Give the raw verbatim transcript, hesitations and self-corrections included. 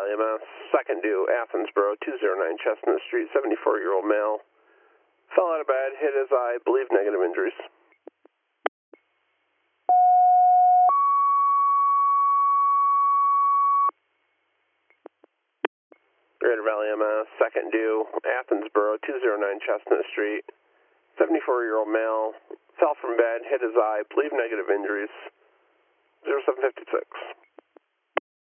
Valley, Mass. Second due, Athensboro, two oh nine Chestnut Street, seventy-four-year-old male. Fell out of bed, hit his eye, believe negative injuries. Greater Valley, M S. Second due, Athensboro, two oh nine Chestnut Street, seventy-four-year-old male. Fell from bed, hit his eye, believe negative injuries. zero seven five six.